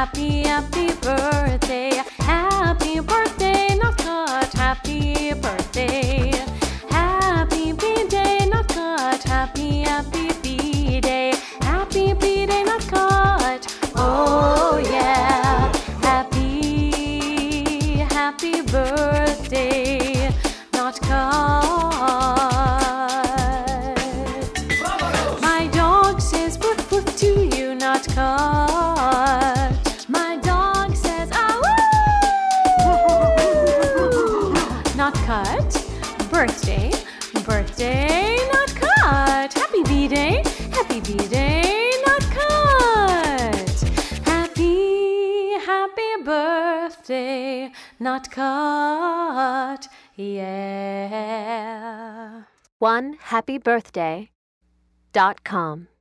Happy, happy birthday. Happy birthday, not cut. Happy birthday. Happy B-day, not cut. Happy, happy B-day. Happy B-day, not cut. Oh yeah. Happy, happy birthday, not cut. My dog says woof woof to you, not cut. My dog says ah woo. Not cut. Birthday, birthday, not cut. Happy B-day, happy B-day, not cut. Happy, happy birthday, not cut. Yeah. OneHappyBirthday.com